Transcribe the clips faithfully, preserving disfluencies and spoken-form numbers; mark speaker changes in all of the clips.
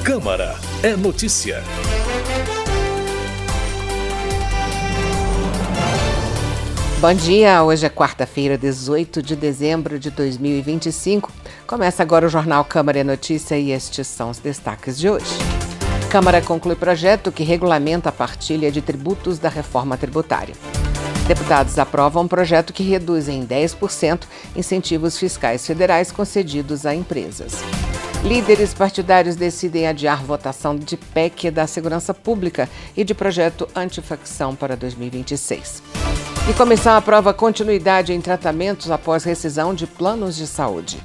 Speaker 1: Câmara é notícia.
Speaker 2: Bom dia, hoje é quarta-feira, dezoito de dezembro de dois mil e vinte e cinco. Começa agora o Jornal Câmara é Notícia e estes são os destaques de hoje. Câmara conclui projeto que regulamenta a partilha de tributos da reforma tributária. Deputados aprovam um projeto que reduz em dez por cento incentivos fiscais federais concedidos a empresas. Líderes partidários decidem adiar votação de P E C da Segurança Pública e de projeto antifacção para dois mil e vinte e seis. E comissão aprova continuidade em tratamentos após rescisão de planos de saúde.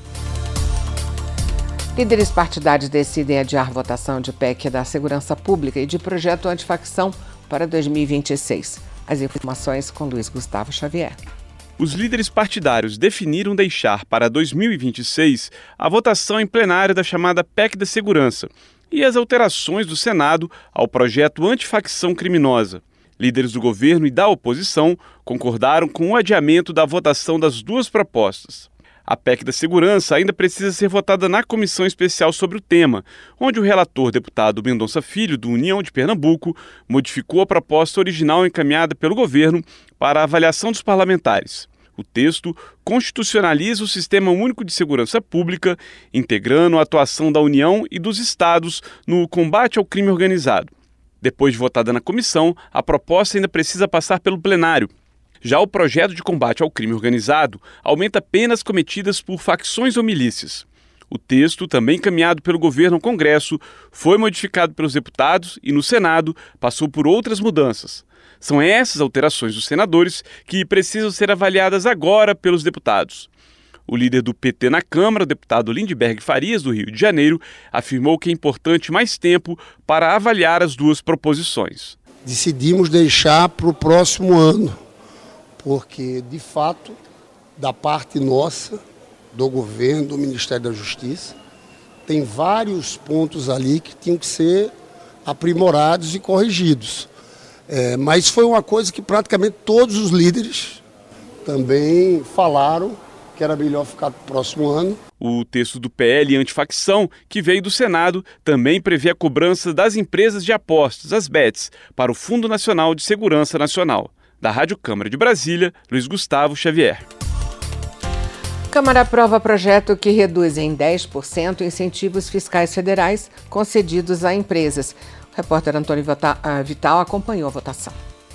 Speaker 2: Líderes partidários decidem adiar votação de P E C da Segurança Pública e de projeto antifacção para dois mil e vinte e seis. As informações com Luiz Gustavo Xavier.
Speaker 3: Os líderes partidários definiram deixar para dois mil e vinte e seis a votação em plenário da chamada P E C da Segurança e as alterações do Senado ao projeto antifacção criminosa. Líderes do governo e da oposição concordaram com o adiamento da votação das duas propostas. A P E C da Segurança ainda precisa ser votada na comissão especial sobre o tema, onde o relator deputado Mendonça Filho, do União de Pernambuco, modificou a proposta original encaminhada pelo governo para a avaliação dos parlamentares. O texto constitucionaliza o Sistema Único de Segurança Pública, integrando a atuação da União e dos estados no combate ao crime organizado. Depois de votada na comissão, a proposta ainda precisa passar pelo plenário. Já o projeto de combate ao crime organizado aumenta penas cometidas por facções ou milícias. O texto, também encaminhado pelo governo ao Congresso, foi modificado pelos deputados e, no Senado, passou por outras mudanças. São essas alterações dos senadores que precisam ser avaliadas agora pelos deputados. O líder do P T na Câmara, o deputado Lindbergh Farias, do Rio de Janeiro, afirmou que é importante mais tempo para avaliar as duas proposições.
Speaker 4: Decidimos deixar para o próximo ano, porque, de fato, da parte nossa, do governo, do Ministério da Justiça, tem vários pontos ali que tinham que ser aprimorados e corrigidos. É, mas foi uma coisa que praticamente todos os líderes também falaram que era melhor ficar para o próximo ano.
Speaker 3: O texto do P L antifacção, que veio do Senado, também prevê a cobrança das empresas de apostas, as bets, para o Fundo Nacional de Segurança Nacional. Da Rádio Câmara de Brasília, Luiz Gustavo Xavier.
Speaker 2: Câmara aprova projeto que reduz em dez por cento incentivos fiscais federais concedidos a empresas. O repórter Antônio Vital acompanhou a votação.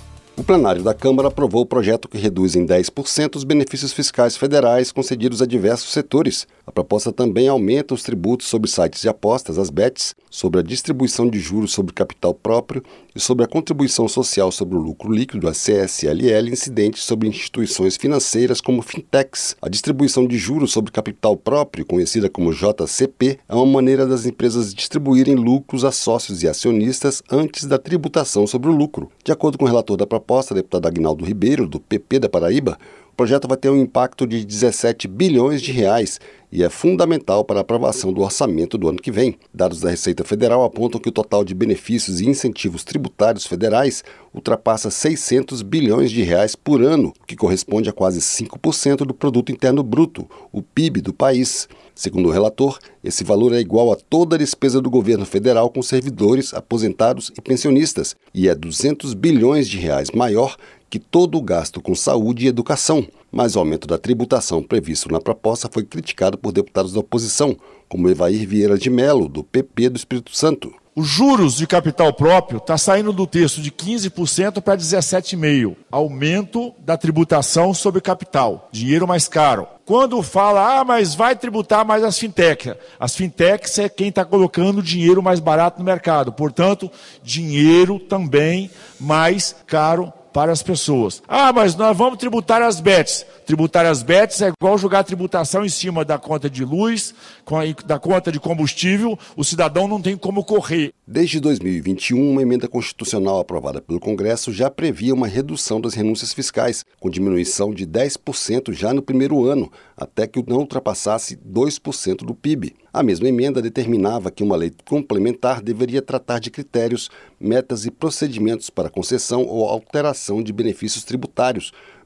Speaker 5: O plenário da Câmara aprovou o projeto que reduz em dez por cento os benefícios fiscais federais concedidos a diversos setores. A proposta também aumenta os tributos sobre sites de apostas, as bets, sobre a distribuição de juros sobre capital próprio e sobre a contribuição social sobre o lucro líquido, a C S L L, incidentes sobre instituições financeiras como fintechs. A distribuição de juros sobre capital próprio, conhecida como J C P, é uma maneira das empresas distribuírem lucros a sócios e acionistas antes da tributação sobre o lucro. De acordo com o relator da proposta, deputado Aguinaldo Ribeiro, do P P da Paraíba, o projeto vai ter um impacto de dezessete bilhões de reais e é fundamental para a aprovação do orçamento do ano que vem. Dados da Receita Federal apontam que o total de benefícios e incentivos tributários federais ultrapassa seiscentos bilhões de reais por ano, o que corresponde a quase cinco por cento do Produto Interno Bruto, o P I B do país. Segundo o relator, esse valor é igual a toda a despesa do governo federal com servidores, aposentados e pensionistas, e é duzentos bilhões de reais maior que todo o gasto com saúde e educação. Mas o aumento da tributação previsto na proposta foi criticado por deputados da oposição, como Evair Vieira de Mello, do P P do Espírito Santo.
Speaker 6: Os juros de capital próprio está saindo do texto de quinze por cento para dezessete vírgula cinco por cento. Aumento da tributação sobre capital, dinheiro mais caro. Quando fala, ah, mas vai tributar mais as fintechs. As fintechs é quem está colocando dinheiro mais barato no mercado. Portanto, dinheiro também mais caro para as pessoas. Ah, mas nós vamos tributar as bets. Tributar as bets é igual jogar tributação em cima da conta de luz, da conta de combustível, o cidadão não tem como correr.
Speaker 5: Desde dois mil e vinte e um, uma emenda constitucional aprovada pelo Congresso já previa uma redução das renúncias fiscais, com diminuição de dez por cento já no primeiro ano, até que não ultrapassasse dois por cento do P I B. A mesma emenda determinava que uma lei complementar deveria tratar de critérios, metas e procedimentos para concessão ou alteração de benefícios tributários,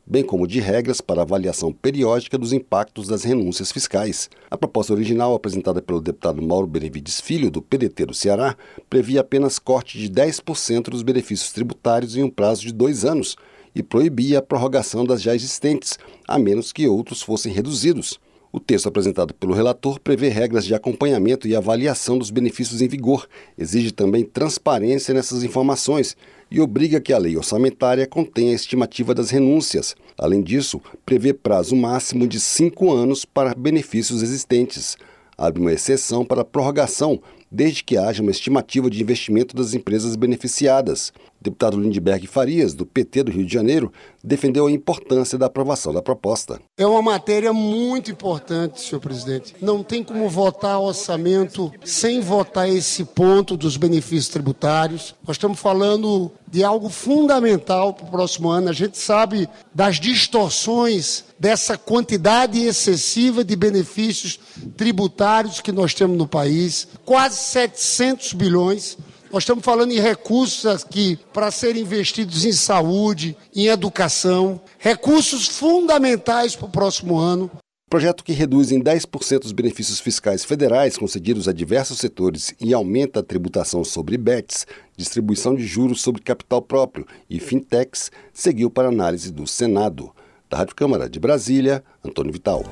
Speaker 5: bem como de regras para avaliação periódica dos impactos das renúncias fiscais. A proposta original, apresentada pelo deputado Mauro Benevides Filho, do P D T do Ceará, previa apenas corte de dez por cento dos benefícios tributários em um prazo de dois anos e proibia a prorrogação das já existentes, a menos que outros fossem reduzidos. O texto apresentado pelo relator prevê regras de acompanhamento e avaliação dos benefícios em vigor, exige também transparência nessas informações e obriga que a lei orçamentária contenha a estimativa das renúncias. Além disso, prevê prazo máximo de cinco anos para benefícios existentes. Abre uma exceção para prorrogação, desde que haja uma estimativa de investimento das empresas beneficiadas. O deputado Lindbergh Farias, do P T do Rio de Janeiro, defendeu a importância da aprovação da proposta.
Speaker 4: É uma matéria muito importante, senhor presidente. Não tem como votar orçamento sem votar esse ponto dos benefícios tributários. Nós estamos falando de algo fundamental para o próximo ano. A gente sabe das distorções dessa quantidade excessiva de benefícios tributários que nós temos no país. Quase setecentos bilhões. Nós estamos falando em recursos aqui para serem investidos em saúde, em educação, recursos fundamentais para o próximo ano.
Speaker 5: O projeto, que reduz em dez por cento os benefícios fiscais federais concedidos a diversos setores e aumenta a tributação sobre B E Ts, distribuição de juros sobre capital próprio e fintechs, seguiu para análise do Senado. Da Rádio Câmara de Brasília, Antônio Vital.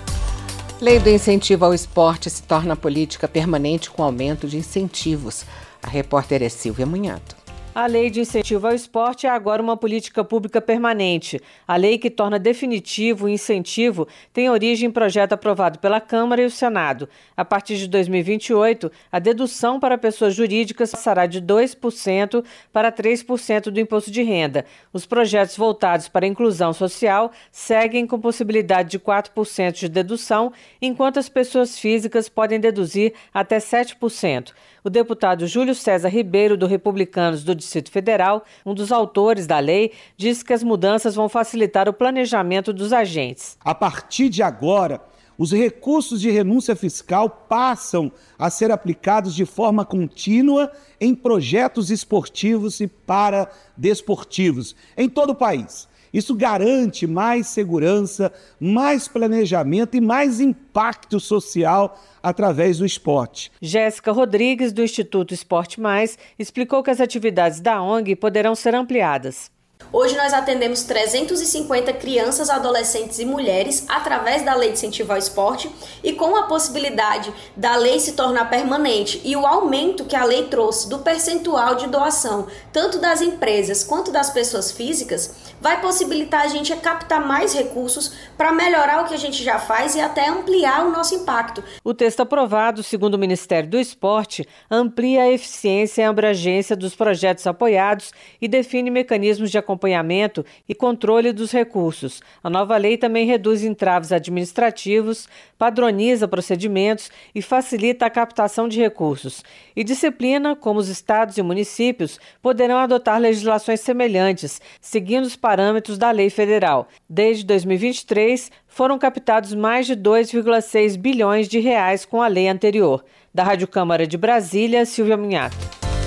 Speaker 2: Lei do incentivo ao esporte se torna política permanente com aumento de incentivos. A repórter é Silvia Munhato.
Speaker 7: A Lei de Incentivo ao Esporte é agora uma política pública permanente. A lei que torna definitivo o incentivo tem origem em projeto aprovado pela Câmara e o Senado. A partir de dois mil e vinte e oito, a dedução para pessoas jurídicas passará de dois por cento para três por cento do imposto de renda. Os projetos voltados para a inclusão social seguem com possibilidade de quatro por cento de dedução, enquanto as pessoas físicas podem deduzir até sete por cento. O deputado Júlio César Ribeiro, do Republicanos do Distrito Federal, um dos autores da lei, disse que as mudanças vão facilitar o planejamento dos agentes.
Speaker 8: A partir de agora, os recursos de renúncia fiscal passam a ser aplicados de forma contínua em projetos esportivos e paradesportivos em todo o país. Isso garante mais segurança, mais planejamento e mais impacto social através do esporte.
Speaker 7: Jéssica Rodrigues, do Instituto Esporte Mais, explicou que as atividades da O N G poderão ser ampliadas.
Speaker 9: Hoje nós atendemos trezentas e cinquenta crianças, adolescentes e mulheres através da Lei de Incentivo ao Esporte, e com a possibilidade da lei se tornar permanente e o aumento que a lei trouxe do percentual de doação, tanto das empresas quanto das pessoas físicas, vai possibilitar a gente a captar mais recursos para melhorar o que a gente já faz e até ampliar o nosso impacto.
Speaker 7: O texto aprovado, segundo o Ministério do Esporte, amplia a eficiência e a abrangência dos projetos apoiados e define mecanismos de acompanhamento e controle dos recursos. A nova lei também reduz entraves administrativos, padroniza procedimentos e facilita a captação de recursos. E disciplina como os estados e municípios poderão adotar legislações semelhantes, seguindo os parâmetros da lei federal. Desde dois mil e vinte e três, foram captados mais de dois vírgula seis bilhões de reais com a lei anterior. Da Rádio Câmara de Brasília, Silvia Munhato.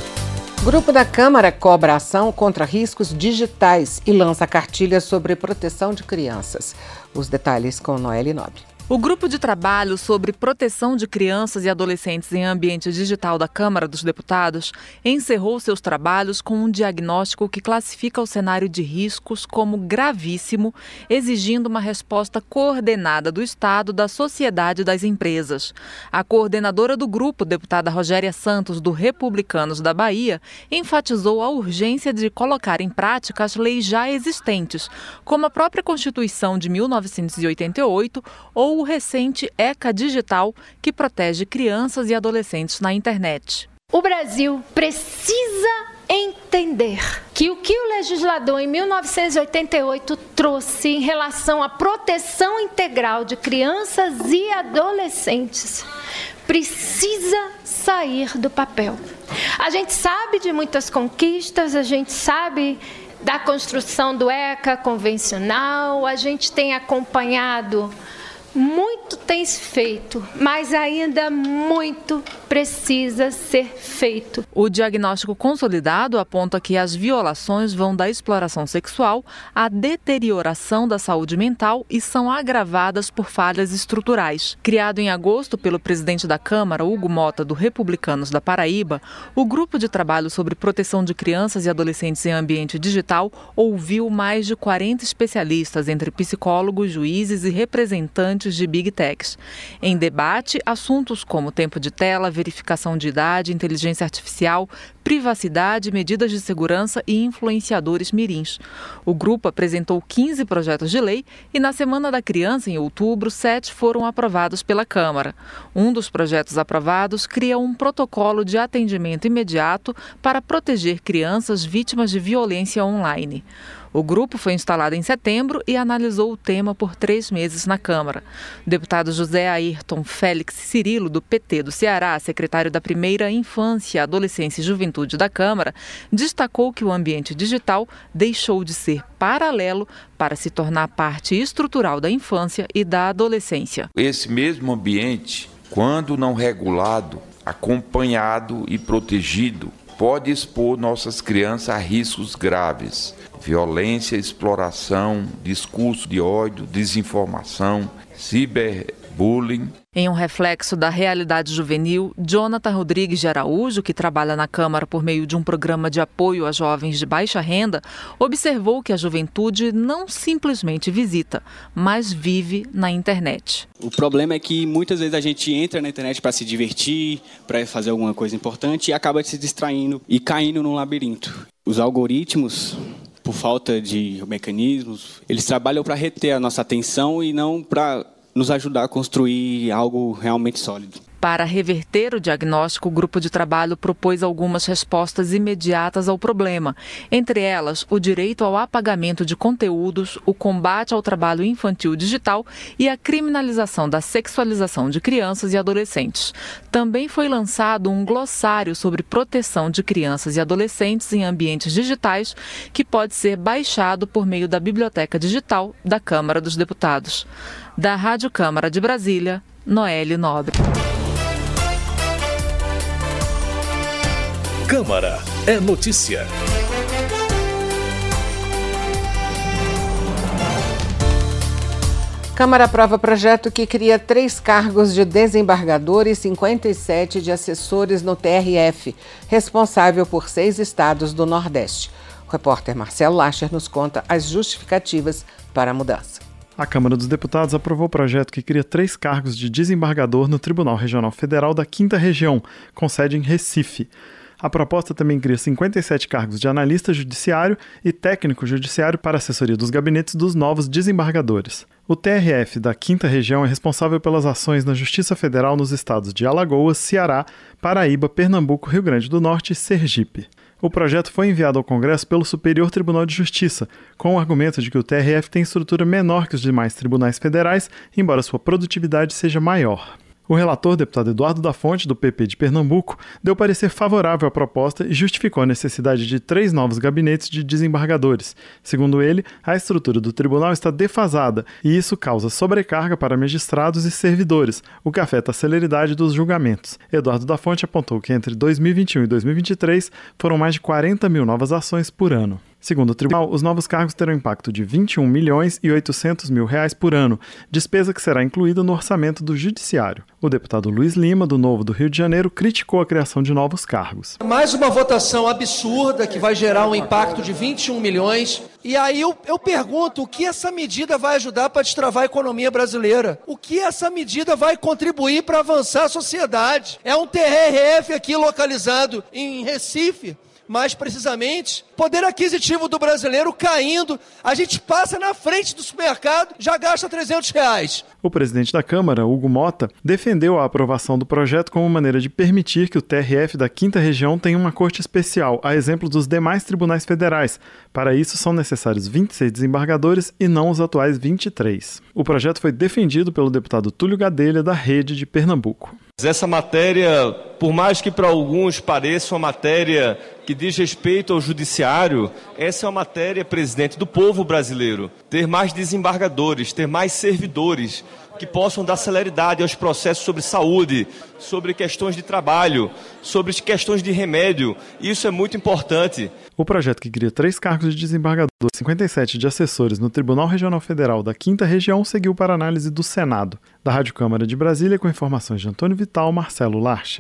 Speaker 2: Grupo da Câmara cobra ação contra riscos digitais e lança cartilhas sobre proteção de crianças. Os detalhes com Noeli Nobre.
Speaker 10: O Grupo de Trabalho sobre Proteção de Crianças e Adolescentes em Ambiente Digital da Câmara dos Deputados encerrou seus trabalhos com um diagnóstico que classifica o cenário de riscos como gravíssimo, exigindo uma resposta coordenada do Estado, da sociedade e das empresas. A coordenadora do grupo, deputada Rogéria Santos, do Republicanos da Bahia, enfatizou a urgência de colocar em prática as leis já existentes, como a própria Constituição de mil novecentos e oitenta e oito ou o recente ECA Digital, que protege crianças e adolescentes na internet.
Speaker 11: O Brasil precisa entender que o que o legislador em mil novecentos e oitenta e oito trouxe em relação à proteção integral de crianças e adolescentes precisa sair do papel. A gente sabe de muitas conquistas, a gente sabe da construção do ECA convencional, a gente tem acompanhado Muito tem se feito, mas ainda muito precisa ser feito.
Speaker 10: O diagnóstico consolidado aponta que as violações vão da exploração sexual à deterioração da saúde mental e são agravadas por falhas estruturais. Criado em agosto pelo presidente da Câmara, Hugo Mota, do Republicanos da Paraíba, o grupo de trabalho sobre proteção de crianças e adolescentes em ambiente digital ouviu mais de quarenta especialistas, entre psicólogos, juízes e representantes de Big Techs. Em debate, assuntos como tempo de tela, verificação de idade, inteligência artificial, privacidade, medidas de segurança e influenciadores mirins. O grupo apresentou quinze projetos de lei e na Semana da Criança, em outubro, sete foram aprovados pela Câmara. Um dos projetos aprovados cria um protocolo de atendimento imediato para proteger crianças vítimas de violência online. O grupo foi instalado em setembro e analisou o tema por três meses na Câmara. O deputado José Ayrton Félix Cirilo, do P T do Ceará, secretário da Primeira Infância, Adolescência e Juventude da Câmara, destacou que o ambiente digital deixou de ser paralelo para se tornar parte estrutural da infância e da adolescência.
Speaker 12: Esse mesmo ambiente, quando não regulado, acompanhado e protegido, pode expor nossas crianças a riscos graves. Violência, exploração, discurso de ódio, desinformação, ciberbullying.
Speaker 10: Em um reflexo da realidade juvenil, Jonathan Rodrigues de Araújo, que trabalha na Câmara por meio de um programa de apoio a jovens de baixa renda, observou que a juventude não simplesmente visita, mas vive na internet.
Speaker 13: O problema é que muitas vezes a gente entra na internet para se divertir, para fazer alguma coisa importante e acaba se distraindo e caindo num labirinto. Os algoritmos, por falta de mecanismos, eles trabalham para reter a nossa atenção e não para nos ajudar a construir algo realmente sólido.
Speaker 10: Para reverter o diagnóstico, o grupo de trabalho propôs algumas respostas imediatas ao problema, entre elas o direito ao apagamento de conteúdos, o combate ao trabalho infantil digital e a criminalização da sexualização de crianças e adolescentes. Também foi lançado um glossário sobre proteção de crianças e adolescentes em ambientes digitais, que pode ser baixado por meio da Biblioteca Digital da Câmara dos Deputados. Da Rádio Câmara de Brasília, Noelle Nobre.
Speaker 1: Câmara é notícia.
Speaker 2: Câmara aprova projeto que cria três cargos de desembargador e cinquenta e sete de assessores no T R F, responsável por seis estados do Nordeste. O repórter Marcelo Lacher nos conta as justificativas para a mudança.
Speaker 14: A Câmara dos Deputados aprovou o projeto que cria três cargos de desembargador no Tribunal Regional Federal da Quinta Região, com sede em Recife. A proposta também cria cinquenta e sete cargos de analista judiciário e técnico judiciário para assessoria dos gabinetes dos novos desembargadores. O T R F da Quinta Região é responsável pelas ações na Justiça Federal nos estados de Alagoas, Ceará, Paraíba, Pernambuco, Rio Grande do Norte e Sergipe. O projeto foi enviado ao Congresso pelo Superior Tribunal de Justiça, com o argumento de que o T R F tem estrutura menor que os demais tribunais federais, embora sua produtividade seja maior. O relator, deputado Eduardo da Fonte, do P P de Pernambuco, deu parecer favorável à proposta e justificou a necessidade de três novos gabinetes de desembargadores. Segundo ele, a estrutura do tribunal está defasada e isso causa sobrecarga para magistrados e servidores, o que afeta a celeridade dos julgamentos. Eduardo da Fonte apontou que entre dois mil e vinte e um e dois mil e vinte e três foram mais de quarenta mil novas ações por ano. Segundo o tribunal, os novos cargos terão impacto de vinte e um milhões e oitocentos mil reais por ano, despesa que será incluída no orçamento do Judiciário. O deputado Luiz Lima, do Novo do Rio de Janeiro, criticou a criação de novos cargos.
Speaker 15: Mais uma votação absurda que vai gerar um impacto de vinte e um milhões. E aí eu, eu pergunto, o que essa medida vai ajudar para destravar a economia brasileira? O que essa medida vai contribuir para avançar a sociedade? É um T R F aqui localizado em Recife. Mais precisamente, poder aquisitivo do brasileiro caindo, a gente passa na frente do supermercado, já gasta trezentos reais.
Speaker 14: O presidente da Câmara, Hugo Mota, defendeu a aprovação do projeto como maneira de permitir que o T R F da Quinta Região tenha uma corte especial, a exemplo dos demais tribunais federais. Para isso, são necessários vinte e seis desembargadores e não os atuais vinte e três. O projeto foi defendido pelo deputado Túlio Gadelha, da Rede de Pernambuco.
Speaker 16: Essa matéria, por mais que para alguns pareça uma matéria que diz respeito ao judiciário, essa é uma matéria, presidente, do povo brasileiro. Ter mais desembargadores, ter mais servidores que possam dar celeridade aos processos sobre saúde, sobre questões de trabalho, sobre questões de remédio. Isso é muito importante.
Speaker 14: O projeto, que cria três cargos de desembargador e cinquenta e sete de assessores no Tribunal Regional Federal da quinta Região, seguiu para análise do Senado. Da Rádio Câmara de Brasília, com informações de Antônio Vital, Marcelo Larcher.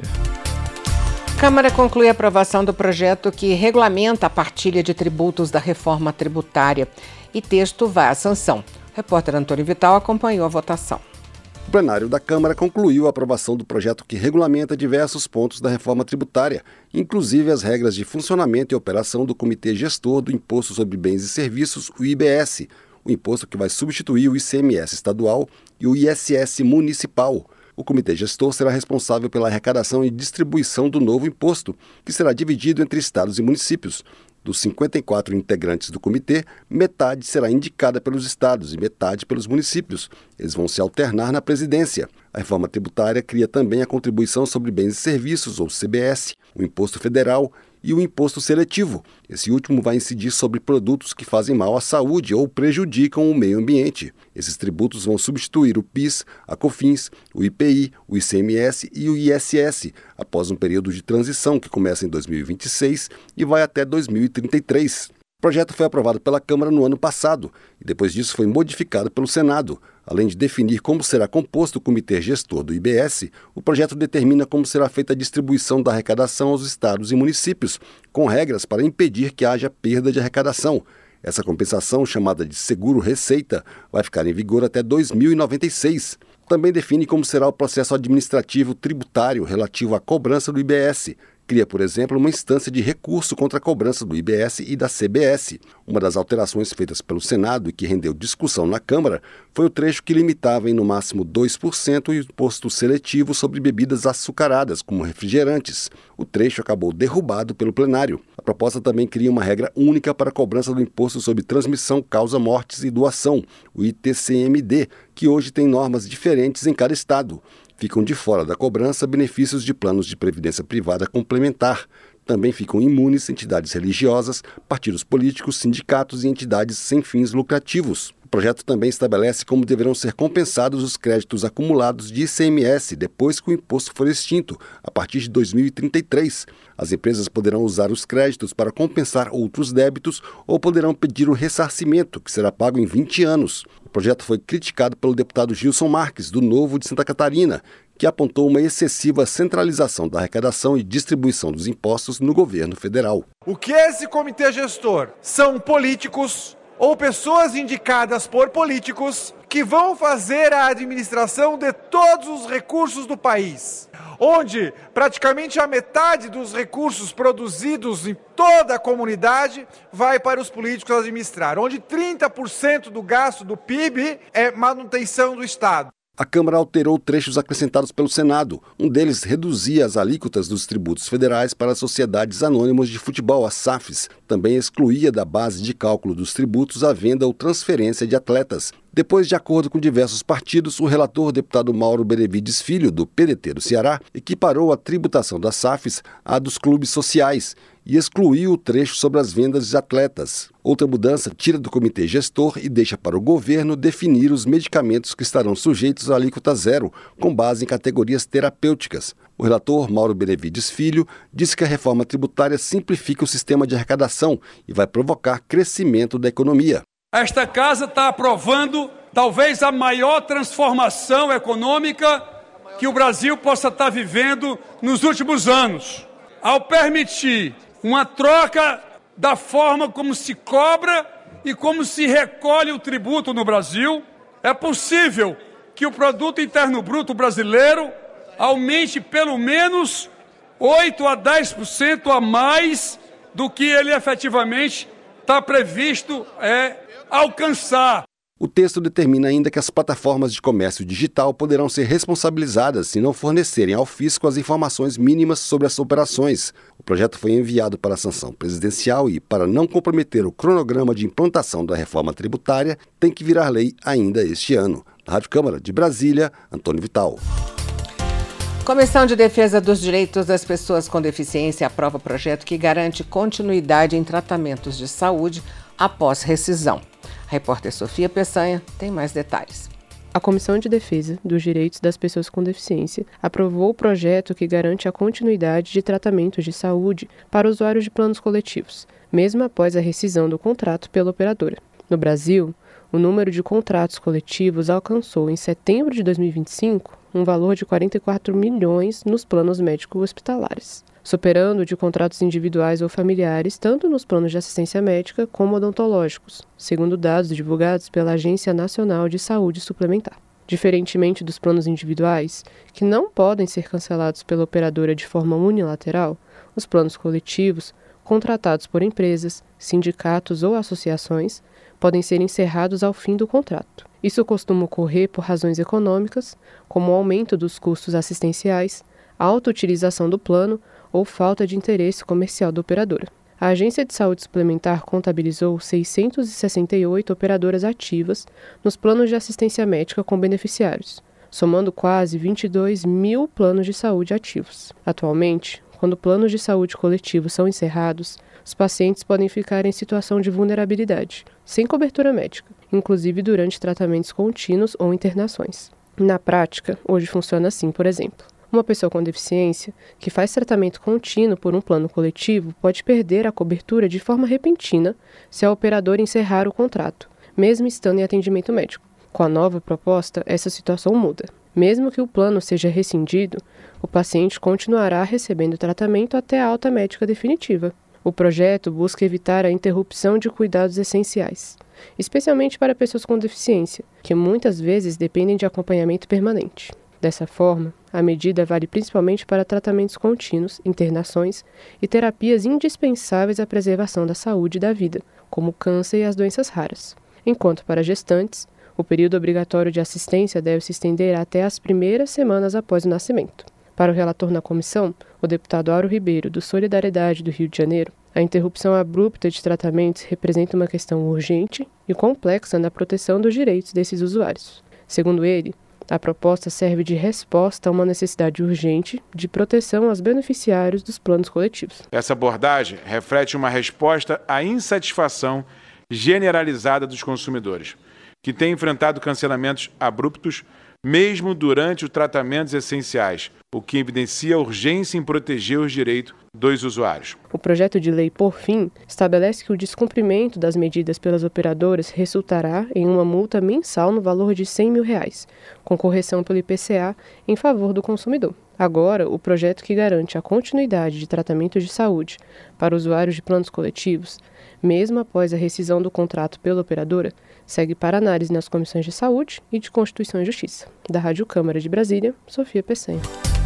Speaker 2: Câmara conclui a aprovação do projeto que regulamenta a partilha de tributos da reforma tributária e texto vai à sanção. O repórter Antônio Vital acompanhou a votação.
Speaker 5: O plenário da Câmara concluiu a aprovação do projeto que regulamenta diversos pontos da reforma tributária, inclusive as regras de funcionamento e operação do Comitê Gestor do Imposto sobre Bens e Serviços, o I B S, o imposto que vai substituir o I C M S estadual e o I S S municipal. O Comitê Gestor será responsável pela arrecadação e distribuição do novo imposto, que será dividido entre estados e municípios. Dos cinquenta e quatro integrantes do comitê, metade será indicada pelos estados e metade pelos municípios. Eles vão se alternar na presidência. A reforma tributária cria também a Contribuição sobre Bens e Serviços, ou C B S, o Imposto Federal e o Imposto Seletivo. Esse último vai incidir sobre produtos que fazem mal à saúde ou prejudicam o meio ambiente. Esses tributos vão substituir o PIS, a COFINS, o I P I, o I C M S e o I S S, após um período de transição que começa em dois mil e vinte e seis e vai até dois mil e trinta e três. O projeto foi aprovado pela Câmara no ano passado e depois disso foi modificado pelo Senado. Além de definir como será composto o Comitê Gestor do I B S, o projeto determina como será feita a distribuição da arrecadação aos estados e municípios, com regras para impedir que haja perda de arrecadação. Essa compensação, chamada de seguro-receita, vai ficar em vigor até dois mil e noventa e seis. Também define como será o processo administrativo tributário relativo à cobrança do I B S. Cria, por exemplo, uma instância de recurso contra a cobrança do I B S e da C B S. Uma das alterações feitas pelo Senado e que rendeu discussão na Câmara foi o trecho que limitava em no máximo dois por cento o imposto seletivo sobre bebidas açucaradas, como refrigerantes. O trecho acabou derrubado pelo plenário. A proposta também cria uma regra única para a cobrança do imposto sobre transmissão, causa-mortes e doação, o I T C M D, que hoje tem normas diferentes em cada estado. Ficam de fora da cobrança benefícios de planos de previdência privada complementar. Também ficam imunes entidades religiosas, partidos políticos, sindicatos e entidades sem fins lucrativos. O projeto também estabelece como deverão ser compensados os créditos acumulados de I C M S depois que o imposto for extinto, a partir de dois mil e trinta e três. As empresas poderão usar os créditos para compensar outros débitos ou poderão pedir o ressarcimento, que será pago em vinte anos. O projeto foi criticado pelo deputado Gilson Marques, do Novo de Santa Catarina, que apontou uma excessiva centralização da arrecadação e distribuição dos impostos no governo federal.
Speaker 17: O que é esse comitê gestor? São políticos ou pessoas indicadas por políticos que vão fazer a administração de todos os recursos do país, onde praticamente a metade dos recursos produzidos em toda a comunidade vai para os políticos administrar, onde trinta por cento do gasto do P I B é manutenção do Estado.
Speaker 5: A Câmara alterou trechos acrescentados pelo Senado. Um deles reduzia as alíquotas dos tributos federais para as sociedades anônimas de futebol, as S A Fs. Também excluía da base de cálculo dos tributos a venda ou transferência de atletas. Depois de acordo com diversos partidos, o relator, deputado Mauro Benevides Filho, do P D T do Ceará, equiparou a tributação das S A Fs à dos clubes sociais e excluiu o trecho sobre as vendas de atletas. Outra mudança tira do comitê gestor e deixa para o governo definir os medicamentos que estarão sujeitos à alíquota zero, com base em categorias terapêuticas. O relator, Mauro Benevides Filho, disse que a reforma tributária simplifica o sistema de arrecadação e vai provocar crescimento da economia.
Speaker 18: Esta casa está aprovando talvez a maior transformação econômica que o Brasil possa estar vivendo nos últimos anos, ao permitir uma troca da forma como se cobra e como se recolhe o tributo no Brasil. É possível que o produto interno bruto brasileiro aumente pelo menos oito a dez por cento a mais do que ele efetivamente está previsto é, alcançar.
Speaker 5: O texto determina ainda que as plataformas de comércio digital poderão ser responsabilizadas se não fornecerem ao fisco as informações mínimas sobre as operações. O projeto foi enviado para a sanção presidencial e, para não comprometer o cronograma de implantação da reforma tributária, tem que virar lei ainda este ano. Na Rádio Câmara de Brasília, Antônio Vital.
Speaker 2: Comissão de Defesa dos Direitos das Pessoas com Deficiência aprova projeto que garante continuidade em tratamentos de saúde após rescisão. A repórter Sofia Peçanha tem mais detalhes.
Speaker 19: A Comissão de Defesa dos Direitos das Pessoas com Deficiência aprovou o projeto que garante a continuidade de tratamentos de saúde para usuários de planos coletivos, mesmo após a rescisão do contrato pela operadora. No Brasil, o número de contratos coletivos alcançou, em setembro de dois mil e vinte e cinco, um valor de quarenta e quatro milhões nos planos médico-hospitalares, superando o de contratos individuais ou familiares, tanto nos planos de assistência médica como odontológicos, segundo dados divulgados pela Agência Nacional de Saúde Suplementar. Diferentemente dos planos individuais, que não podem ser cancelados pela operadora de forma unilateral, os planos coletivos, contratados por empresas, sindicatos ou associações, podem ser encerrados ao fim do contrato. Isso costuma ocorrer por razões econômicas, como o aumento dos custos assistenciais, alta utilização do plano ou falta de interesse comercial da operadora. A Agência de Saúde Suplementar contabilizou seiscentas e sessenta e oito operadoras ativas nos planos de assistência médica com beneficiários, somando quase vinte e dois mil planos de saúde ativos. Atualmente, quando planos de saúde coletivos são encerrados, os pacientes podem ficar em situação de vulnerabilidade, sem cobertura médica, inclusive durante tratamentos contínuos ou internações. Na prática, hoje funciona assim, por exemplo. Uma pessoa com deficiência que faz tratamento contínuo por um plano coletivo pode perder a cobertura de forma repentina se a operadora encerrar o contrato, mesmo estando em atendimento médico. Com a nova proposta, essa situação muda. Mesmo que o plano seja rescindido, o paciente continuará recebendo tratamento até a alta médica definitiva. O projeto busca evitar a interrupção de cuidados essenciais, especialmente para pessoas com deficiência, que muitas vezes dependem de acompanhamento permanente. Dessa forma, a medida vale principalmente para tratamentos contínuos, internações e terapias indispensáveis à preservação da saúde e da vida, como o câncer e as doenças raras. Enquanto para gestantes, o período obrigatório de assistência deve se estender até as primeiras semanas após o nascimento. Para o relator na comissão, o deputado Auro Ribeiro, do Solidariedade do Rio de Janeiro, a interrupção abrupta de tratamentos representa uma questão urgente e complexa na proteção dos direitos desses usuários. Segundo ele, a proposta serve de resposta a uma necessidade urgente de proteção aos beneficiários dos planos coletivos.
Speaker 20: Essa abordagem reflete uma resposta à insatisfação generalizada dos consumidores, que têm enfrentado cancelamentos abruptos mesmo durante os tratamentos essenciais, o que evidencia a urgência em proteger os direitos dos usuários.
Speaker 19: O projeto de lei, por fim, estabelece que o descumprimento das medidas pelas operadoras resultará em uma multa mensal no valor de cem mil reais, com correção pelo I P C A em favor do consumidor. Agora, o projeto que garante a continuidade de tratamento de saúde para usuários de planos coletivos, mesmo após a rescisão do contrato pela operadora, segue para análise nas comissões de Saúde e de Constituição e Justiça. Da Rádio Câmara de Brasília, Sofia Peçanha.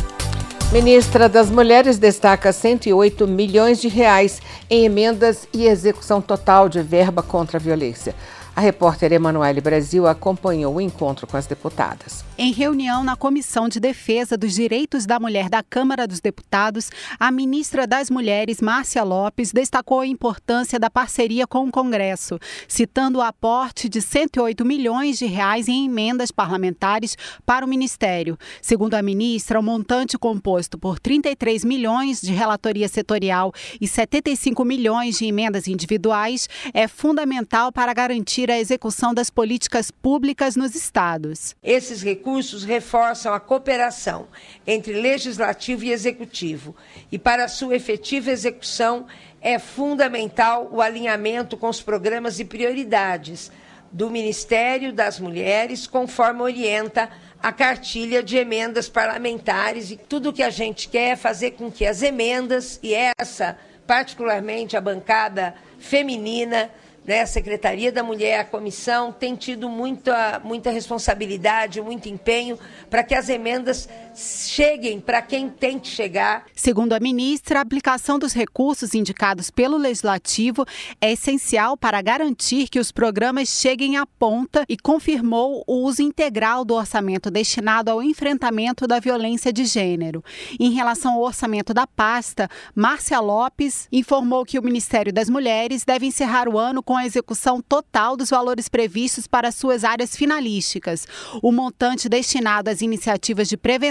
Speaker 2: Ministra das Mulheres destaca cento e oito milhões de reais em emendas e execução total de verba contra a violência. A repórter Emanuele Brasil acompanhou o encontro com as deputadas.
Speaker 21: Em reunião na Comissão de Defesa dos Direitos da Mulher da Câmara dos Deputados, a ministra das Mulheres, Márcia Lopes, destacou a importância da parceria com o Congresso, citando o aporte de cento e oito milhões de reais em emendas parlamentares para o Ministério. Segundo a ministra, o montante composto por trinta e três milhões de relatoria setorial e setenta e cinco milhões de emendas individuais é fundamental para garantir a execução das políticas públicas nos estados.
Speaker 22: Esses recursos reforçam a cooperação entre legislativo e executivo e, para sua efetiva execução, é fundamental o alinhamento com os programas e prioridades do Ministério das Mulheres, conforme orienta a cartilha de emendas parlamentares, e tudo o que a gente quer é fazer com que as emendas, e essa particularmente a bancada feminina, né, a Secretaria da Mulher, a comissão, tem tido muita, muita responsabilidade, muito empenho para que as emendas cheguem para quem tem que chegar.
Speaker 21: Segundo a ministra, a aplicação dos recursos indicados pelo Legislativo é essencial para garantir que os programas cheguem à ponta e confirmou o uso integral do orçamento destinado ao enfrentamento da violência de gênero. Em relação ao orçamento da pasta, Márcia Lopes informou que o Ministério das Mulheres deve encerrar o ano com a execução total dos valores previstos para suas áreas finalísticas. O montante destinado às iniciativas de prevenção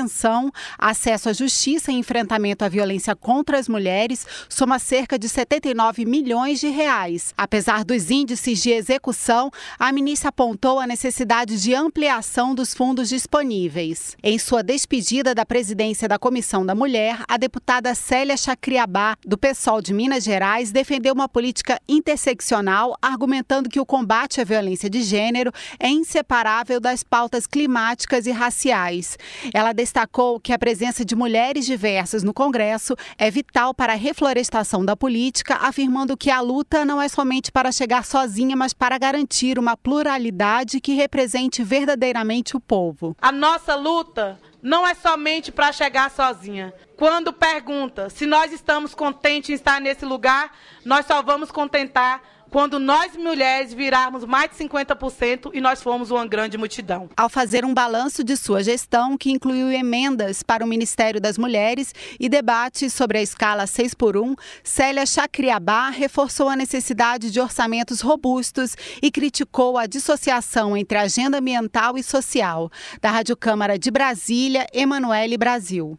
Speaker 21: prevenção, acesso à justiça e enfrentamento à violência contra as mulheres soma cerca de setenta e nove milhões de reais. Apesar dos índices de execução, a ministra apontou a necessidade de ampliação dos fundos disponíveis. Em sua despedida da presidência da Comissão da Mulher, a deputada Célia Chacriabá, do PSOL de Minas Gerais, defendeu uma política interseccional, argumentando que o combate à violência de gênero é inseparável das pautas climáticas e raciais. Ela destacou que a presença de mulheres diversas no Congresso é vital para a reflorestação da política, afirmando que a luta não é somente para chegar sozinha, mas para garantir uma pluralidade que represente verdadeiramente o povo.
Speaker 3: A nossa luta não é somente para chegar sozinha. Quando pergunta se nós estamos contentes em estar nesse lugar, nós só vamos contentar quando nós mulheres virarmos mais de cinquenta por cento e nós formos uma grande multidão.
Speaker 21: Ao fazer um balanço de sua gestão, que incluiu emendas para o Ministério das Mulheres e debates sobre a escala seis por um, Célia Chacriabá reforçou a necessidade de orçamentos robustos e criticou a dissociação entre a agenda ambiental e social. Da Rádio Câmara de Brasília, Emanuele Brasil.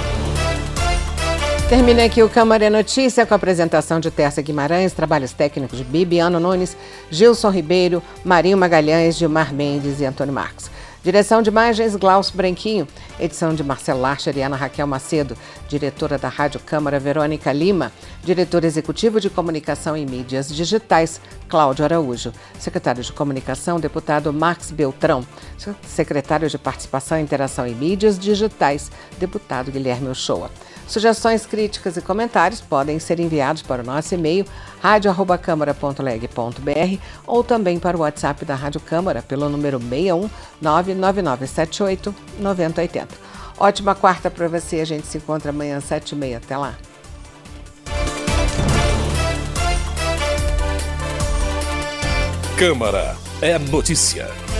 Speaker 2: Termina aqui o Câmara é Notícia com a apresentação de Tércia Guimarães, trabalhos técnicos de Bibiano Nunes, Gilson Ribeiro, Marinho Magalhães, Gilmar Mendes e Antônio Marcos. Direção de imagens, Glaucio Branquinho. Edição de Marcelo Larcher e Ana Raquel Macedo. Diretora da Rádio Câmara, Verônica Lima. Diretor executivo de Comunicação e Mídias Digitais, Cláudio Araújo. Secretário de Comunicação, deputado Marcos Beltrão. Secretário de Participação, Interação e Mídias Digitais, deputado Guilherme Uchoa. Sugestões, críticas e comentários podem ser enviados para o nosso e-mail rádio arroba câmara ponto leg ponto br ou também para o WhatsApp da Rádio Câmara pelo número seis um nove nove nove sete oito nove zero oito zero. Ótima quarta para você, a gente se encontra amanhã às sete e meia. Até lá.
Speaker 1: Câmara é notícia.